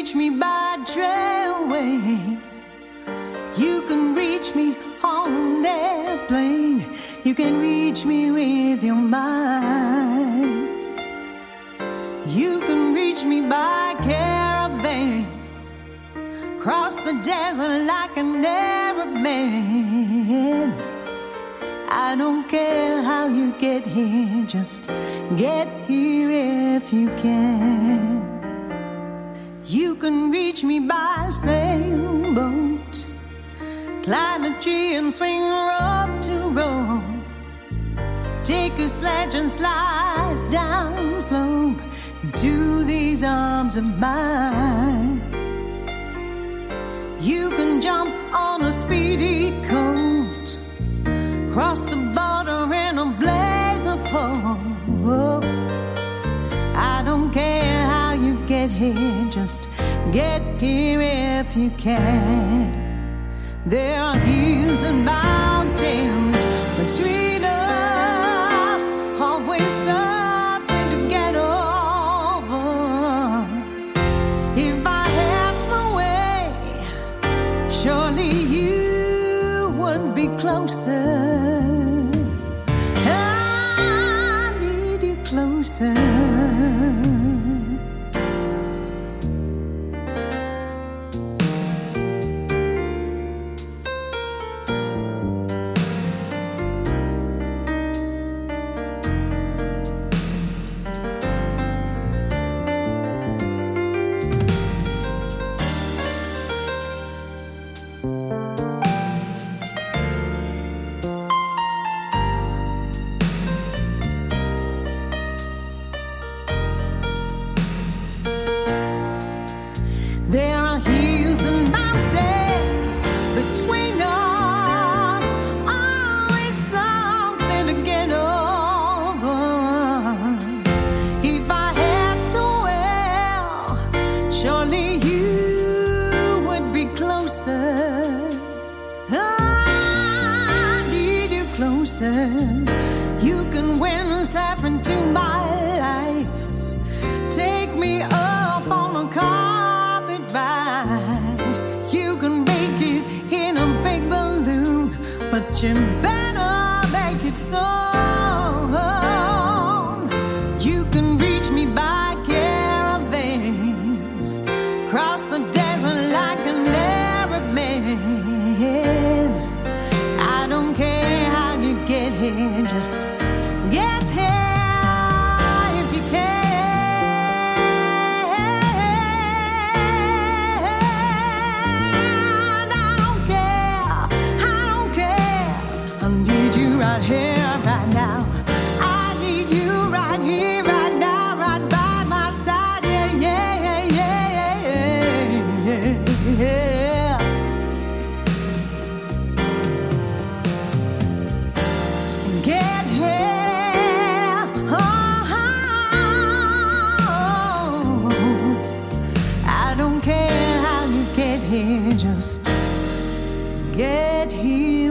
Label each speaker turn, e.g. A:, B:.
A: reach me by trailway. You can reach me on an airplane. You can reach me with your mind. You can reach me by caravan. Cross the desert like an Arab man. I don't care how you get here, just get here if you can. You can reach me by sailboat. Climb a tree and swing rope to rope. Take a sledge and slide down slope into these arms of mine. You can jump on a speedy coat, cross the border in a blaze of hope. I don't care how you get here, just get here if you can. There are hills and mountains between us, always something to get over. If I had my way, surely you would be closer. I need you closer. There are hills and mountains between us, always something to get over. If I had the will, surely you would be closer. I need you closer. You can windsurf into my life. Take me up on a car ride. You can make it in a big balloon, but you better make it soon. You can reach me by caravan, cross the desert like an Arab man. I don't care how you get here, just get here. Right here, right now. I need you right here, right now, right by my side. Yeah, yeah, yeah, yeah, yeah. Get here. Oh, I don't care how you get here, just get here.